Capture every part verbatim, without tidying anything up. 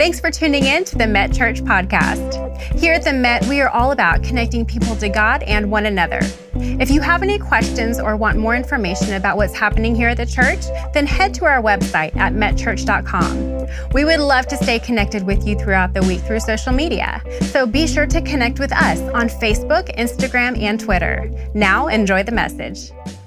Thanks for tuning in to the Met Church podcast. Here at the Met, we are all about connecting people to God and one another. If you have any questions or want more information about what's happening here at the church, then head to our website at met church dot com. We would love to stay connected with you throughout the week through social media, so be sure to connect with us on Facebook, Instagram, and Twitter. Now, enjoy the message.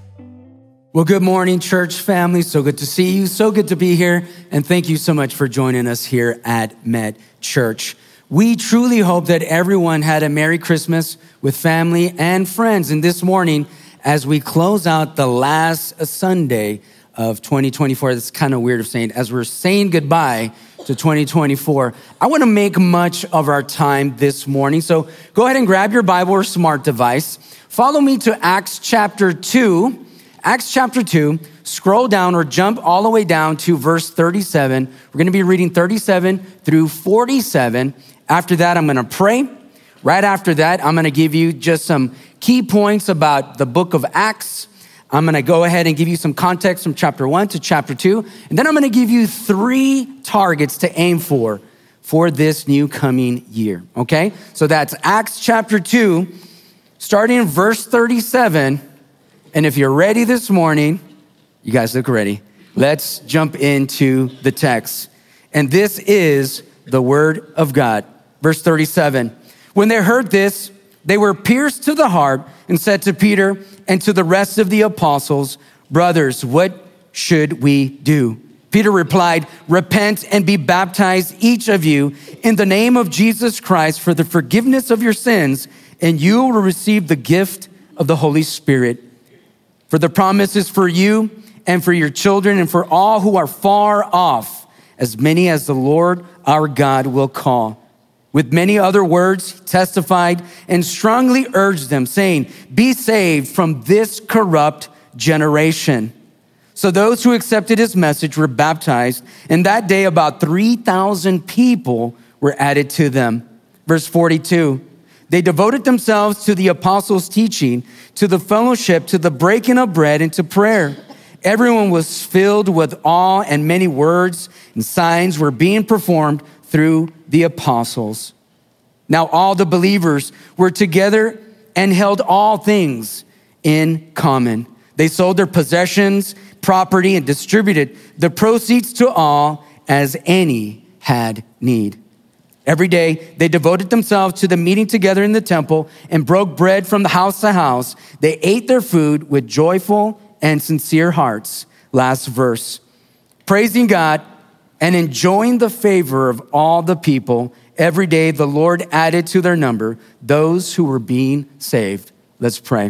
Well, good morning, church family. So good to see you. So good to be here. And thank you so much for joining us here at Met Church. We truly hope that everyone had a Merry Christmas with family and friends. And this morning, as we close out the last Sunday of twenty twenty-four, that's kind of weird of saying, as we're saying goodbye to twenty twenty-four, I want to make much of our time this morning. So go ahead and grab your Bible or smart device. Follow me to Acts chapter two. Acts chapter two, scroll down or jump all the way down to verse thirty-seven. We're going to be reading thirty-seven through forty-seven. After that, I'm going to pray. Right after that, I'm going to give you just some key points about the book of Acts. I'm going to go ahead and give you some context from chapter one to chapter two. And then I'm going to give you three targets to aim for for this new coming year, okay? So that's Acts chapter two, starting in verse thirty-seven. And if you're ready this morning, you guys look ready. Let's jump into the text. And this is the word of God. Verse thirty-seven. When they heard this, they were pierced to the heart and said to Peter and to the rest of the apostles, "Brothers, what should we do?" Peter replied, "Repent and be baptized, each of you, in the name of Jesus Christ for the forgiveness of your sins, and you will receive the gift of the Holy Spirit. For the promise is for you and for your children and for all who are far off, as many as the Lord our God will call." With many other words, he testified and strongly urged them, saying, "Be saved from this corrupt generation." So those who accepted his message were baptized, and that day about three thousand people were added to them. Verse forty-two. They devoted themselves to the apostles' teaching, to the fellowship, to the breaking of bread, and to prayer. Everyone was filled with awe, and many words and signs were being performed through the apostles. Now all the believers were together and held all things in common. They sold their possessions, property, and distributed the proceeds to all as any had need. Every day, they devoted themselves to the meeting together in the temple and broke bread from the house to house. They ate their food with joyful and sincere hearts. Last verse. Praising God and enjoying the favor of all the people. Every day, the Lord added to their number those who were being saved. Let's pray.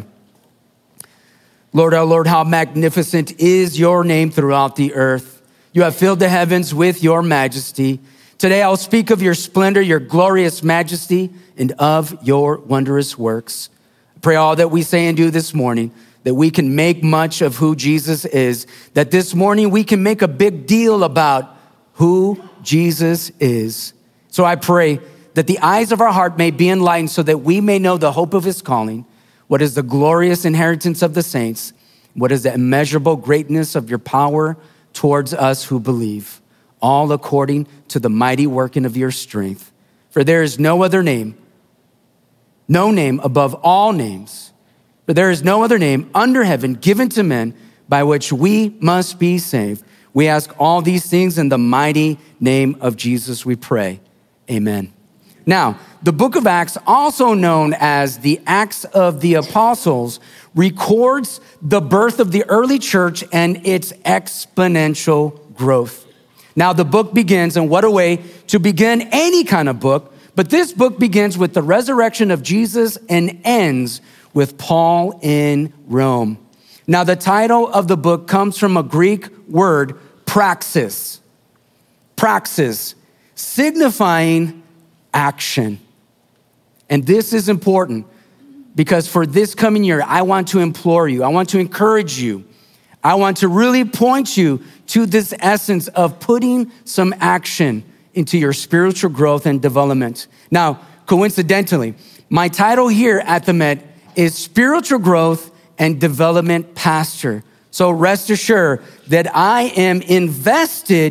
Lord, our Lord, how magnificent is your name throughout the earth. You have filled the heavens with your majesty. Today, I'll speak of your splendor, your glorious majesty, and of your wondrous works. I pray all that we say and do this morning, that we can make much of who Jesus is, that this morning we can make a big deal about who Jesus is. So I pray that the eyes of our heart may be enlightened so that we may know the hope of his calling, what is the glorious inheritance of the saints, what is the immeasurable greatness of your power towards us who believe. All according to the mighty working of your strength. For there is no other name, no name above all names, for there is no other name under heaven given to men by which we must be saved. We ask all these things in the mighty name of Jesus, we pray. Amen. Now, the book of Acts, also known as the Acts of the Apostles, records the birth of the early church and its exponential growth. Now, the book begins, and what a way to begin any kind of book, but this book begins with the resurrection of Jesus and ends with Paul in Rome. Now, the title of the book comes from a Greek word, praxis. Praxis, signifying action. And this is important because for this coming year, I want to implore you, I want to encourage you, I want to really point you to this essence of putting some action into your spiritual growth and development. Now, coincidentally, my title here at the Met is Spiritual Growth and Development Pastor. So rest assured that I am invested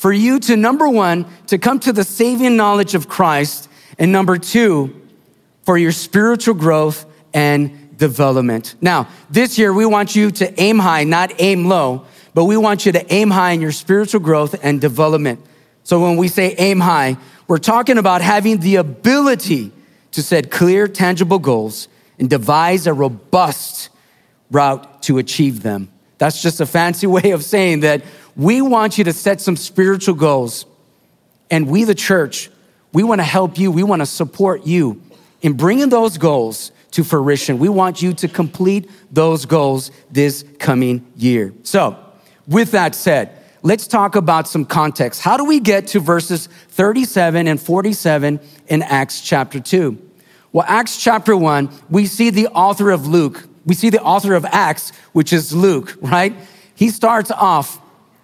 for you to, number one, to come to the saving knowledge of Christ, and number two, for your spiritual growth and development. Now, this year, we want you to aim high, not aim low, but we want you to aim high in your spiritual growth and development. So when we say aim high, we're talking about having the ability to set clear, tangible goals and devise a robust route to achieve them. That's just a fancy way of saying that we want you to set some spiritual goals. And we, the church, we want to help you. We want to support you in bringing those goals to fruition. We want you to complete those goals this coming year. So with that said, let's talk about some context. How do we get to verses thirty-seven and forty-seven in Acts chapter two? Well, Acts chapter one, we see the author of Luke. We see the author of Acts, which is Luke, right? He starts off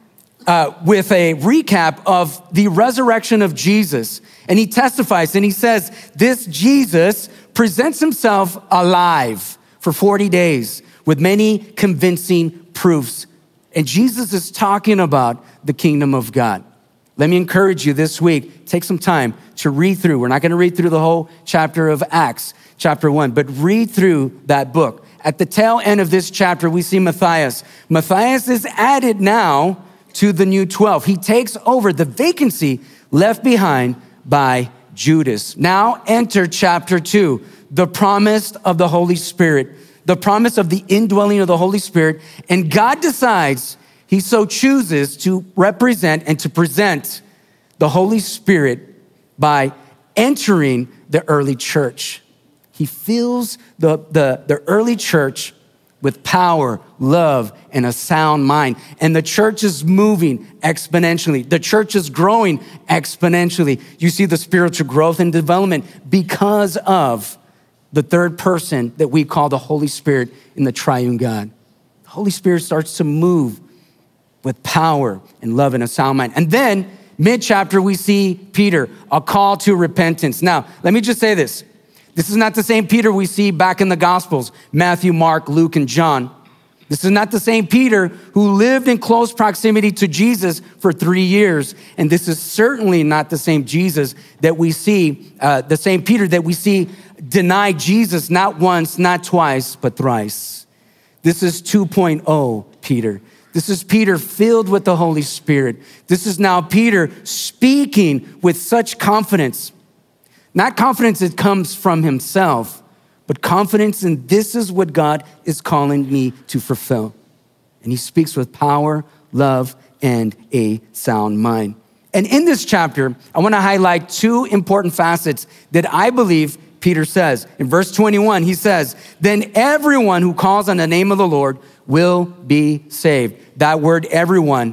uh, with a recap of the resurrection of Jesus. And he testifies and he says, this Jesus presents himself alive for forty days with many convincing proofs. And Jesus is talking about the kingdom of God. Let me encourage you this week, take some time to read through. We're not going to read through the whole chapter of Acts, chapter one, but read through that book. At the tail end of this chapter, we see Matthias. Matthias is added now to the new twelve. He takes over the vacancy left behind by Judas. Now enter chapter two, the promise of the Holy Spirit, the promise of the indwelling of the Holy Spirit. And God decides, he so chooses to represent and to present the Holy Spirit by entering the early church. He fills the, the, the early church with power, love, and a sound mind. And the church is moving exponentially. The church is growing exponentially. You see the spiritual growth and development because of the third person that we call the Holy Spirit in the triune God. The Holy Spirit starts to move with power and love and a sound mind. And then mid-chapter, we see Peter, a call to repentance. Now, let me just say this. This is not the same Peter we see back in the Gospels, Matthew, Mark, Luke, and John. This is not the same Peter who lived in close proximity to Jesus for three years. And this is certainly not the same Jesus that we see, uh, the same Peter that we see deny Jesus not once, not twice, but thrice. This is two point oh Peter. This is Peter filled with the Holy Spirit. This is now Peter speaking with such confidence. Not confidence that comes from himself, but confidence in this is what God is calling me to fulfill. And he speaks with power, love, and a sound mind. And in this chapter, I want to highlight two important facets that I believe Peter says. In verse twenty-one, he says, then everyone who calls on the name of the Lord will be saved. That word everyone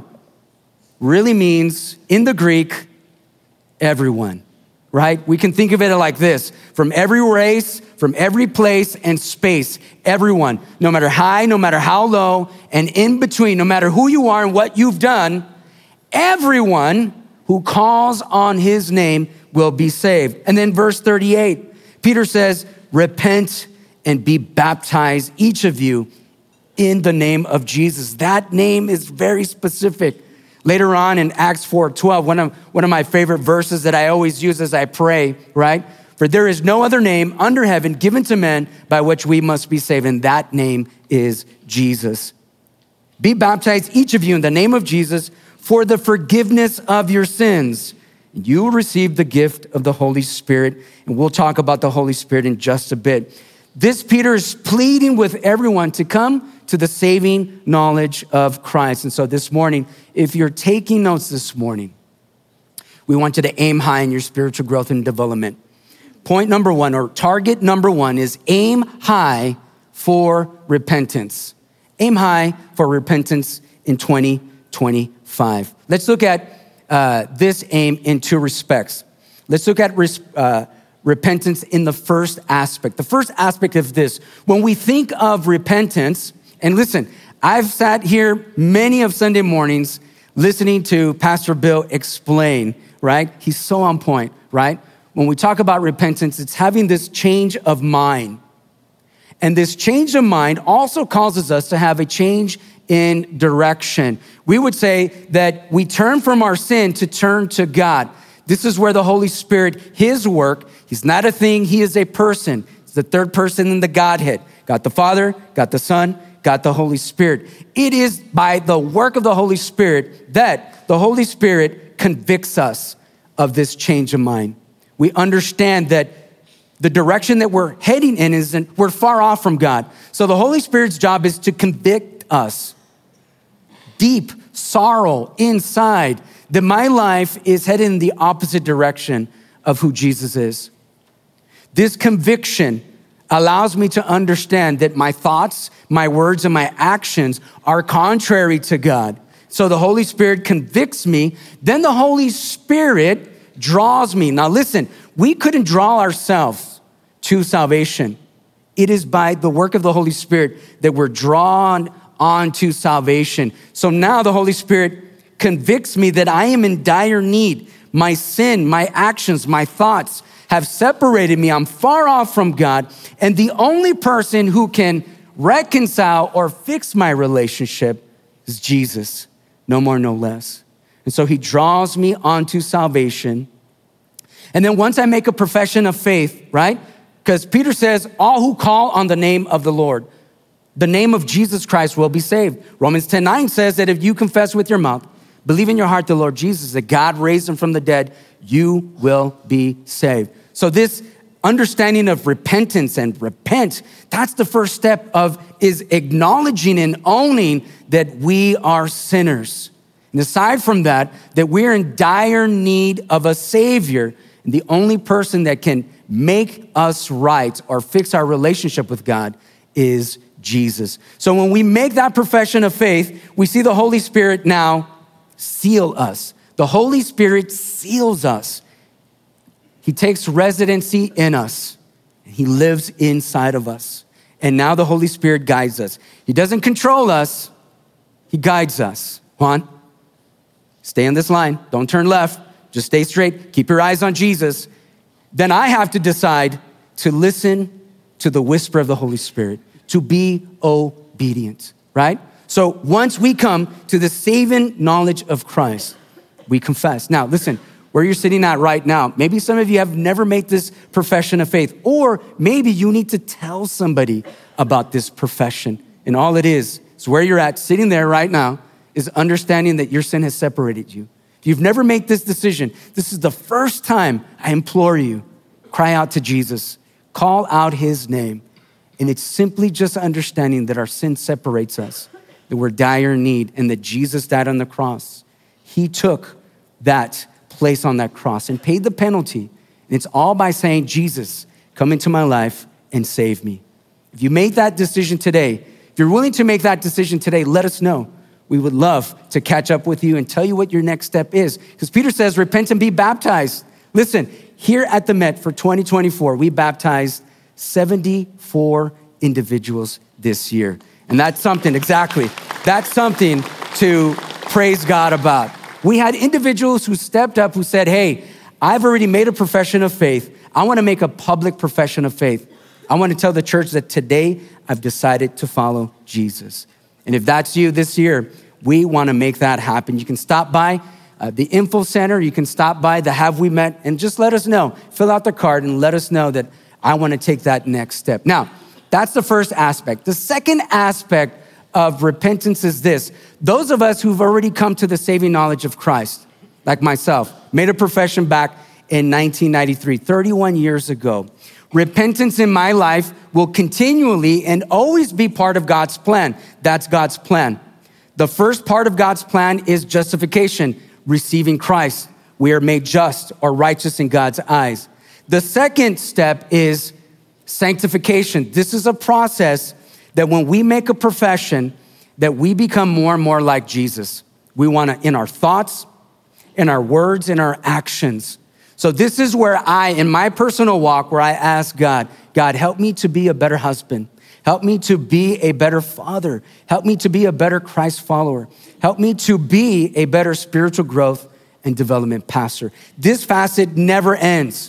really means, in the Greek, everyone, right? We can think of it like this: from every race, from every place and space, everyone, no matter high, no matter how low, and in between, no matter who you are and what you've done, everyone who calls on his name will be saved. And then verse thirty-eight, Peter says, repent and be baptized, each of you, in the name of Jesus. That name is very specific. Later on in Acts four twelve, one of, one of my favorite verses that I always use as I pray, right? For there is no other name under heaven given to men by which we must be saved, and that name is Jesus. Be baptized, each of you, in the name of Jesus for the forgiveness of your sins. You will receive the gift of the Holy Spirit, and we'll talk about the Holy Spirit in just a bit. This Peter is pleading with everyone to come to the saving knowledge of Christ. And so this morning, if you're taking notes this morning, we want you to aim high in your spiritual growth and development. Point number one, or target number one, is aim high for repentance. Aim high for repentance in twenty twenty-five. Let's look at uh, this aim in two respects. Let's look at res- uh, repentance in the first aspect. The first aspect of this, when we think of repentance, and listen, I've sat here many of Sunday mornings listening to Pastor Bill explain, right? He's so on point, right? When we talk about repentance, it's having this change of mind. And this change of mind also causes us to have a change in direction. We would say that we turn from our sin to turn to God. This is where the Holy Spirit, his work, he's not a thing, he is a person. He's the third person in the Godhead. God the Father, God the Son, God the Holy Spirit. It is by the work of the Holy Spirit that the Holy Spirit convicts us of this change of mind. We understand that the direction that we're heading in is in, we're far off from God. So the Holy Spirit's job is to convict us. Deep sorrow inside that my life is headed in the opposite direction of who Jesus is. This conviction allows me to understand that my thoughts, my words, and my actions are contrary to God. So the Holy Spirit convicts me. Then the Holy Spirit draws me. Now listen, we couldn't draw ourselves to salvation. It is by the work of the Holy Spirit that we're drawn onto salvation. So now the Holy Spirit convicts me that I am in dire need. My sin, my actions, my thoughts have separated me. I'm far off from God. And the only person who can reconcile or fix my relationship is Jesus. No more, no less. And so he draws me onto salvation. And then once I make a profession of faith, right? Because Peter says, all who call on the name of the Lord, the name of Jesus Christ will be saved. Romans ten nine says that if you confess with your mouth, believe in your heart the Lord Jesus, that God raised him from the dead, you will be saved. So this understanding of repentance and repent, that's the first step of is acknowledging and owning that we are sinners. And aside from that, that we're in dire need of a savior. And the only person that can make us right or fix our relationship with God is Jesus. So when we make that profession of faith, we see the Holy Spirit now seal us. The Holy Spirit seals us. He takes residency in us. He lives inside of us. And now the Holy Spirit guides us. He doesn't control us. He guides us. Juan, stay on this line. Don't turn left. Just stay straight. Keep your eyes on Jesus. Then I have to decide to listen to the whisper of the Holy Spirit, to be obedient, right? So once we come to the saving knowledge of Christ, we confess. Now, listen, where you're sitting at right now, maybe some of you have never made this profession of faith, or maybe you need to tell somebody about this profession. And all it is, is where you're at, sitting there right now, is understanding that your sin has separated you. If you've never made this decision, this is the first time I implore you, cry out to Jesus, call out his name. And it's simply just understanding that our sin separates us, that we're dire need, and that Jesus died on the cross. He took that place on that cross and paid the penalty. And it's all by saying, Jesus, come into my life and save me. If you made that decision today, if you're willing to make that decision today, let us know. We would love to catch up with you and tell you what your next step is. Because Peter says, repent and be baptized. Listen, here at the Met for twenty twenty-four, we baptized seventy-four individuals this year. And that's something, exactly, that's something to praise God about. We had individuals who stepped up who said, hey, I've already made a profession of faith. I want to make a public profession of faith. I want to tell the church that today I've decided to follow Jesus. And if that's you this year, we want to make that happen. You can stop by uh, the info center. You can stop by the Have We Met and just let us know. Fill out the card and let us know that I want to take that next step. Now, that's the first aspect. The second aspect of repentance is this. Those of us who've already come to the saving knowledge of Christ, like myself, made a profession back in nineteen ninety-three, thirty-one years ago. Repentance in my life will continually and always be part of God's plan. That's God's plan. The first part of God's plan is justification, receiving Christ. We are made just or righteous in God's eyes. The second step is sanctification. This is a process that when we make a profession, that we become more and more like Jesus. We want to, in our thoughts, in our words, in our actions. So this is where I, in my personal walk, where I ask God, God, help me to be a better husband. Help me to be a better father. Help me to be a better Christ follower. Help me to be a better spiritual growth and development pastor. This facet never ends.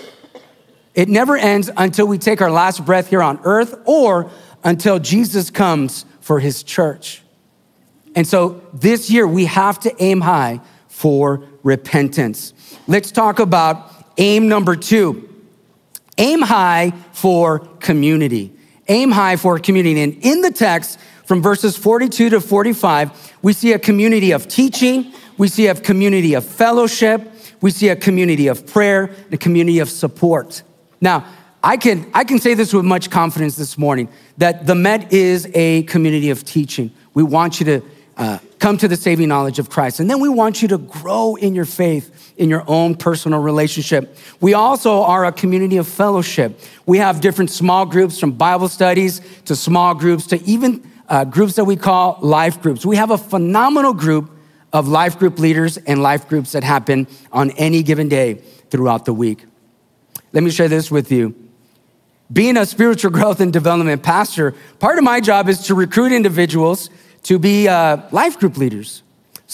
It never ends until we take our last breath here on earth or until Jesus comes for his church. And so this year, we have to aim high for repentance. Let's talk about aim number two. Aim high for community. Aim high for community. And in the text, from verses forty-two to forty-five, we see a community of teaching. We see a community of fellowship. We see a community of prayer, and a community of support. Now, I can, I can say this with much confidence this morning, that the Met is a community of teaching. We want you to uh, come to the saving knowledge of Christ. And then we want you to grow in your faith, in your own personal relationship. We also are a community of fellowship. We have different small groups, from Bible studies to small groups to even uh, groups that we call life groups. We have a phenomenal group of life group leaders and life groups that happen on any given day throughout the week. Let me share this with you. Being a spiritual growth and development pastor, part of my job is to recruit individuals to be uh, life group leaders.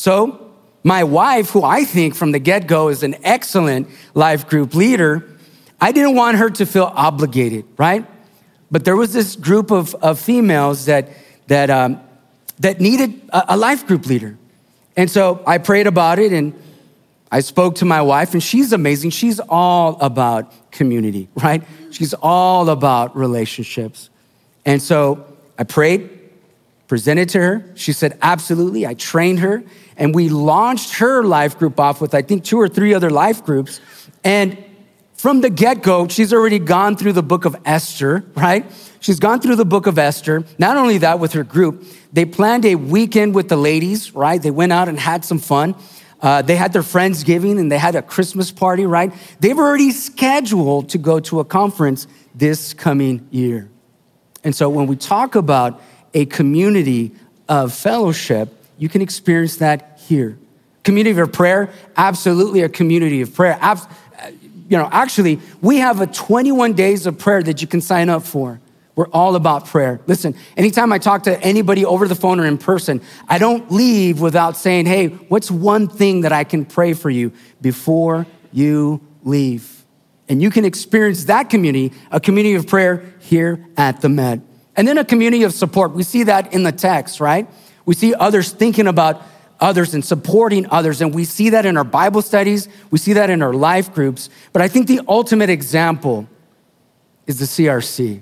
So my wife, who I think from the get-go is an excellent life group leader, I didn't want her to feel obligated, right? But there was this group of, of females that, that, um, that needed a, a life group leader. And so I prayed about it, and I spoke to my wife, and she's amazing. She's all about community, right? She's all about relationships. And so I prayed, presented to her. She said, absolutely. I trained her, and we launched her life group off with, I think, two or three other life groups. And from the get-go, she's already gone through the book of Esther, right? She's gone through the book of Esther. Not only that, with her group, they planned a weekend with the ladies, right? They went out and had some fun. Uh, they had their Friendsgiving, and they had a Christmas party, right? They've already scheduled to go to a conference this coming year. And so when we talk about a community of fellowship, you can experience that here. Community of prayer, absolutely a community of prayer. Ab- you know, actually, we have a twenty-one days of prayer that you can sign up for. We're all about prayer. Listen, anytime I talk to anybody over the phone or in person, I don't leave without saying, hey, what's one thing that I can pray for you before you leave? And you can experience that community, a community of prayer here at the Met. And then a community of support. We see that in the text, right? We see others thinking about others and supporting others. And we see that in our Bible studies. We see that in our life groups. But I think the ultimate example is the C R C.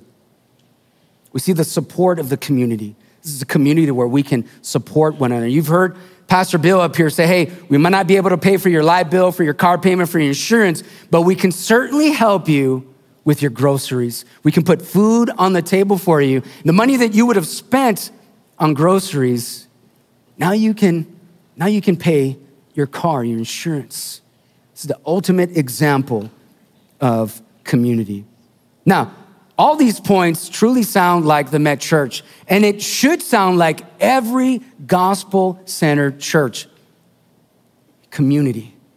We see the support of the community. This is a community where we can support one another. You've heard Pastor Bill up here say, hey, we might not be able to pay for your light bill, for your car payment, for your insurance, but we can certainly help you with your groceries. We can put food on the table for you. The money that you would have spent on groceries, now you can, now you can pay your car, your insurance. This is the ultimate example of community. Now, all these points truly sound like the Met Church, and it should sound like every gospel-centered church. Community.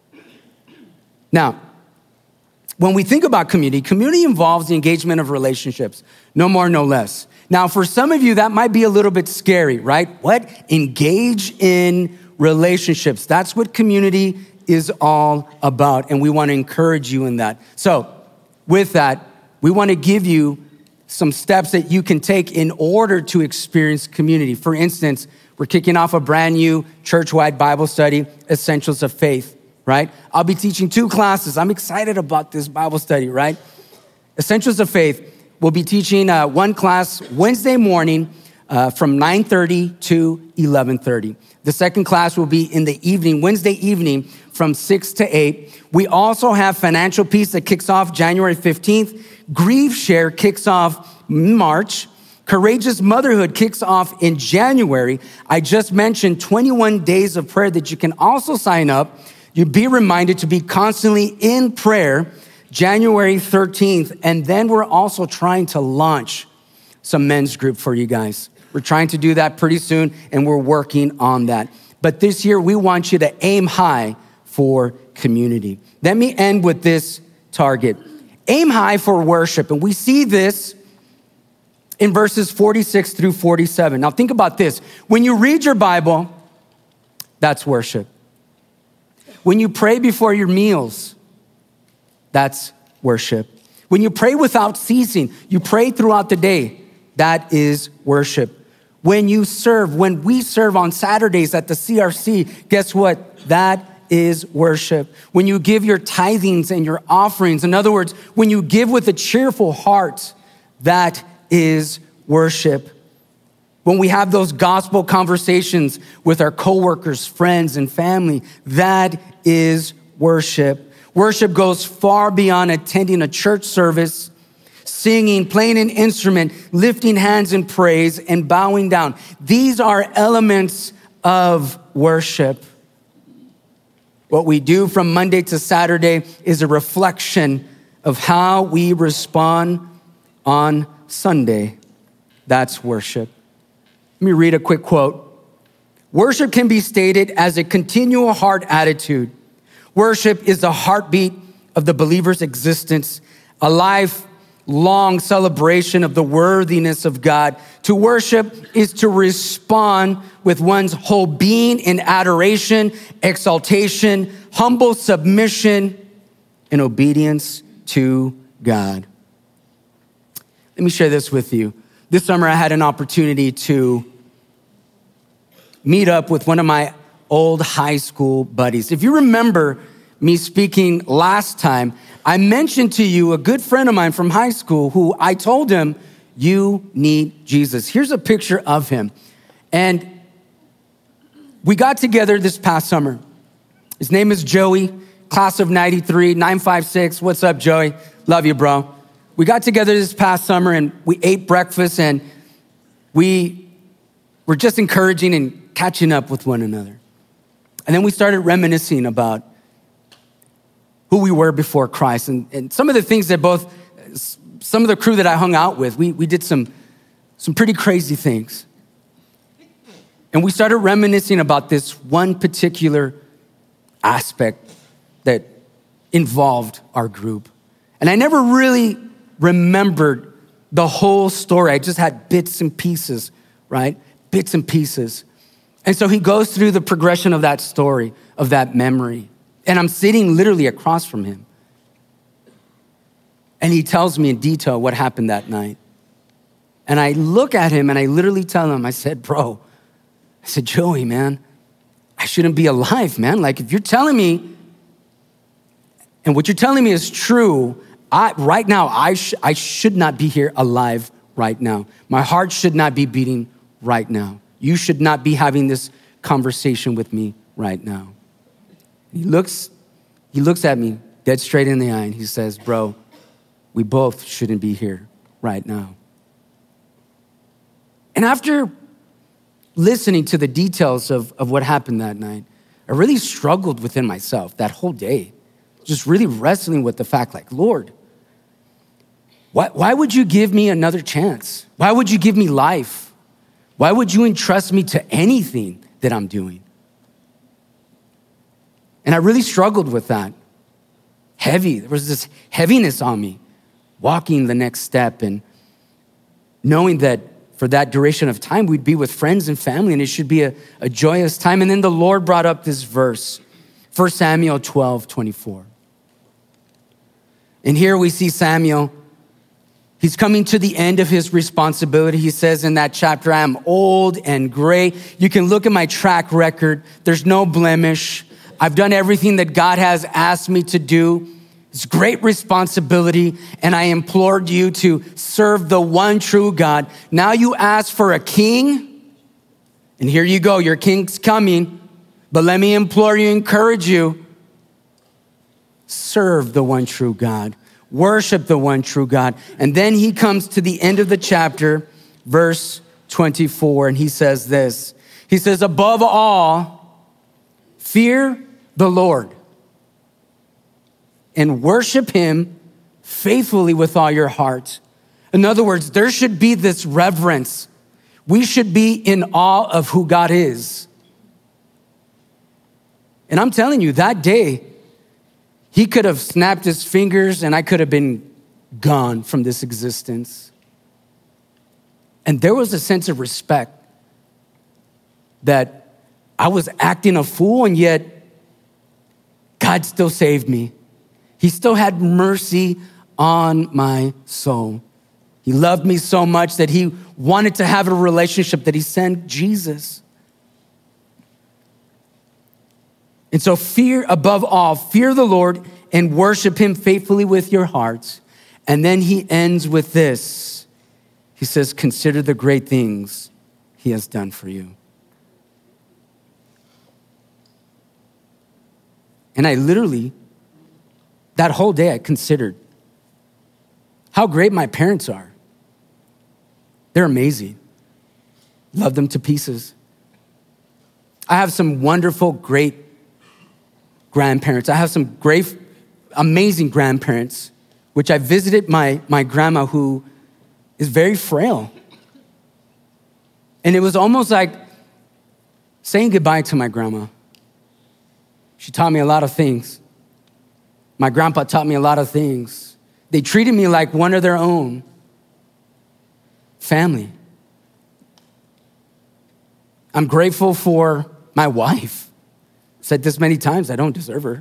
Now, when we think about community, community involves the engagement of relationships, no more, no less. Now, for some of you, that might be a little bit scary, right? What? Engage in relationships. That's what community is all about, and we want to encourage you in that. So, with that, we want to give you some steps that you can take in order to experience community. For instance, we're kicking off a brand new church-wide Bible study, Essentials of Faith, right? I'll be teaching two classes. I'm excited about this Bible study, right? Essentials of Faith. We'll be teaching uh, one class Wednesday morning uh, from nine thirty to eleven thirty. The second class will be in the evening, Wednesday evening from six to eight. We also have Financial Peace that kicks off January fifteenth. Grief Share kicks off in March. Courageous Motherhood kicks off in January. I just mentioned twenty-one days of prayer that you can also sign up. You'd be reminded to be constantly in prayer, January thirteenth. And then we're also trying to launch some men's group for you guys. We're trying to do that pretty soon, and we're working on that. But this year, we want you to aim high for community. Let me end with this target. Aim high for worship. And we see this in verses forty-six through forty-seven. Now think about this. When you read your Bible, that's worship. When you pray before your meals, that's worship. When you pray without ceasing, you pray throughout the day, that is worship. When you serve, when we serve on Saturdays at the C R C, guess what? That is worship. When you give your tithings and your offerings, in other words, when you give with a cheerful heart, that is worship. When we have those gospel conversations with our coworkers, friends, and family, that is worship. Worship goes far beyond attending a church service, singing, playing an instrument, lifting hands in praise, and bowing down. These are elements of worship. What we do from Monday to Saturday is a reflection of how we respond on Sunday. That's worship. Let me read a quick quote. Worship can be stated as a continual heart attitude. Worship is the heartbeat of the believer's existence, a lifelong celebration of the worthiness of God. To worship is to respond with one's whole being in adoration, exaltation, humble submission, and obedience to God. Let me share this with you. This summer, I had an opportunity to meet up with one of my old high school buddies. If you remember me speaking last time, I mentioned to you a good friend of mine from high school who I told him, you need Jesus. Here's a picture of him. And we got together this past summer. His name is Joey, class of ninety-three, nine five six. What's up, Joey? Love you, bro. We got together this past summer and we ate breakfast and we were just encouraging and catching up with one another. And then we started reminiscing about who we were before Christ and, and some of the things that both, some of the crew that I hung out with, we, we did some, some pretty crazy things. And we started reminiscing about this one particular aspect that involved our group. And I never really remembered the whole story. I just had bits and pieces, right? Bits and pieces. And so he goes through the progression of that story, of that memory. And I'm sitting literally across from him. And he tells me in detail what happened that night. And I look at him and I literally tell him, I said, bro, I said, Joey, man, I shouldn't be alive, man. Like if you're telling me, and what you're telling me is true, I, right now, I, sh- I should not be here alive right now. My heart should not be beating right now. You should not be having this conversation with me right now. He looks, he looks at me dead straight in the eye and he says, bro, we both shouldn't be here right now. And after listening to the details of, of what happened that night, I really struggled within myself that whole day, just really wrestling with the fact like, Lord, why, why would you give me another chance? Why would you give me life? Why would you entrust me to anything that I'm doing? And I really struggled with that. Heavy, there was this heaviness on me, walking the next step and knowing that for that duration of time, we'd be with friends and family and it should be a, a joyous time. And then the Lord brought up this verse, First Samuel twelve twenty-four. And here we see Samuel, he's coming to the end of his responsibility. He says in that chapter, I am old and gray. You can look at my track record. There's no blemish. I've done everything that God has asked me to do. It's great responsibility, and I implored you to serve the one true God. Now you ask for a king, and here you go, your king's coming. But let me implore you, encourage you, serve the one true God. Worship the one true God. And then he comes to the end of the chapter, verse twenty-four, and he says this. He says, above all, fear the Lord and worship him faithfully with all your heart. In other words, there should be this reverence. We should be in awe of who God is. And I'm telling you, that day, he could have snapped his fingers and I could have been gone from this existence. And there was a sense of respect that I was acting a fool and yet God still saved me. He still had mercy on my soul. He loved me so much that he wanted to have a relationship that he sent Jesus. And so fear above all, fear the Lord and worship him faithfully with your hearts. And then he ends with this. He says, consider the great things he has done for you. And I literally, that whole day I considered how great my parents are. They're amazing. Love them to pieces. I have some wonderful, great grandparents. I have some great, amazing grandparents, which I visited my, my grandma who is very frail. And it was almost like saying goodbye to my grandma. She taught me a lot of things. My grandpa taught me a lot of things. They treated me like one of their own family. I'm grateful for my wife. I've said this many times, I don't deserve her.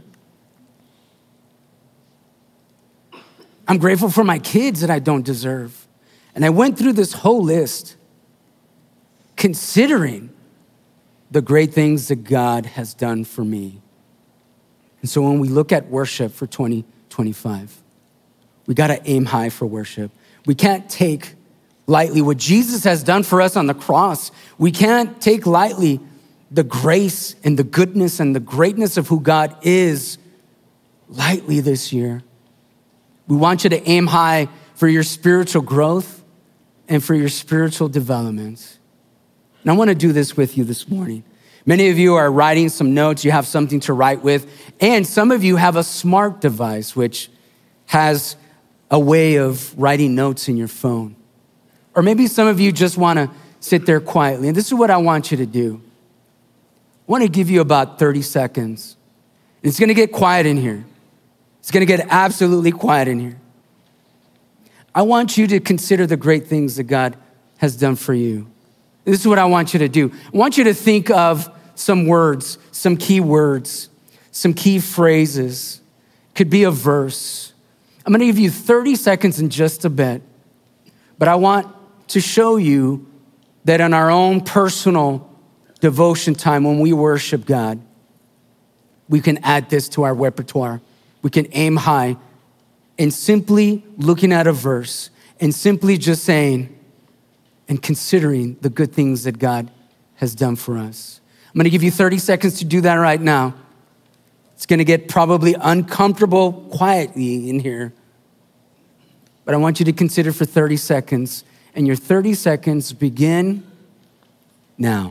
I'm grateful for my kids that I don't deserve. And I went through this whole list considering the great things that God has done for me. And so when we look at worship for twenty twenty-five, we gotta aim high for worship. We can't take lightly what Jesus has done for us on the cross. We can't take lightly the grace and the goodness and the greatness of who God is lightly this year. We want you to aim high for your spiritual growth and for your spiritual development. And I wanna do this with you this morning. Many of you are writing some notes, you have something to write with, and some of you have a smart device which has a way of writing notes in your phone. Or maybe some of you just wanna sit there quietly, and this is what I want you to do. I wanna give you about thirty seconds. And it's gonna get quiet in here. It's gonna get absolutely quiet in here. I want you to consider the great things that God has done for you. This is what I want you to do. I want you to think of some words, some key words, some key phrases. Could be a verse. I'm gonna give you thirty seconds in just a bit, but I want to show you that in our own personal devotion time when we worship God, we can add this to our repertoire. We can aim high and simply looking at a verse and simply just saying and considering the good things that God has done for us. I'm gonna give you thirty seconds to do that right now. It's gonna get probably uncomfortable quietly in here, but I want you to consider for thirty seconds, and your thirty seconds begin now.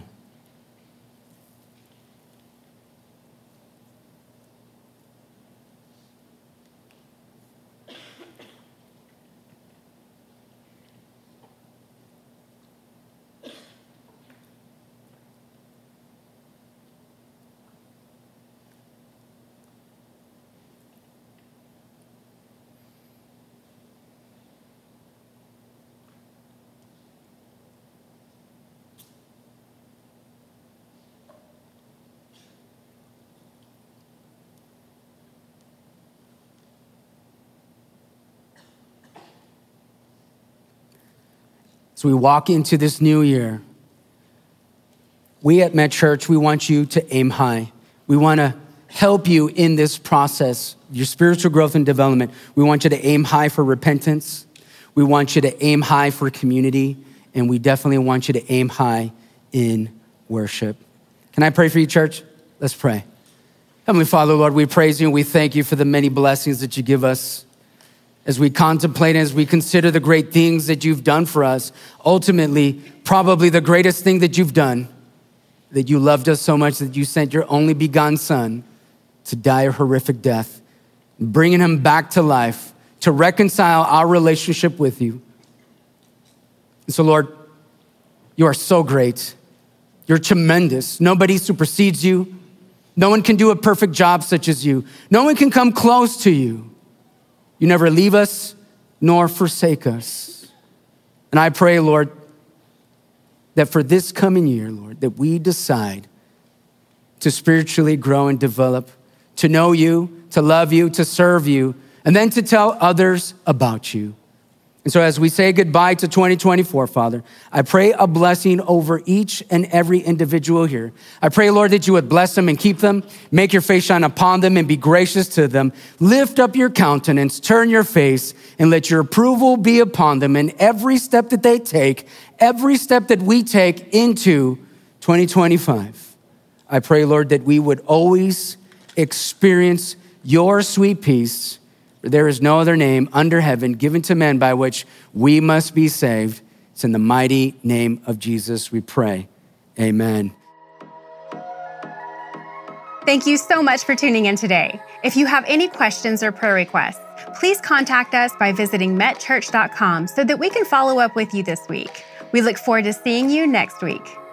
So we walk into this new year. We at Met Church, we want you to aim high. We want to help you in this process, your spiritual growth and development. We want you to aim high for repentance. We want you to aim high for community. And we definitely want you to aim high in worship. Can I pray for you, church? Let's pray. Heavenly Father, Lord, we praise you and we thank you for the many blessings that you give us. As we contemplate, as we consider the great things that you've done for us, ultimately, probably the greatest thing that you've done, that you loved us so much that you sent your only begotten son to die a horrific death, bringing him back to life to reconcile our relationship with you. And so, Lord, you are so great. You're tremendous. Nobody supersedes you. No one can do a perfect job such as you. No one can come close to you. You never leave us nor forsake us. And I pray, Lord, that for this coming year, Lord, that we decide to spiritually grow and develop, to know you, to love you, to serve you, and then to tell others about you. And so as we say goodbye to twenty twenty-four, Father, I pray a blessing over each and every individual here. I pray, Lord, that you would bless them and keep them, make your face shine upon them and be gracious to them. Lift up your countenance, turn your face, and let your approval be upon them in every step that they take, every step that we take into twenty twenty-five. I pray, Lord, that we would always experience your sweet peace. There is no other name under heaven given to men by which we must be saved. It's in the mighty name of Jesus we pray. Amen. Thank you so much for tuning in today. If you have any questions or prayer requests, please contact us by visiting met church dot com so that we can follow up with you this week. We look forward to seeing you next week.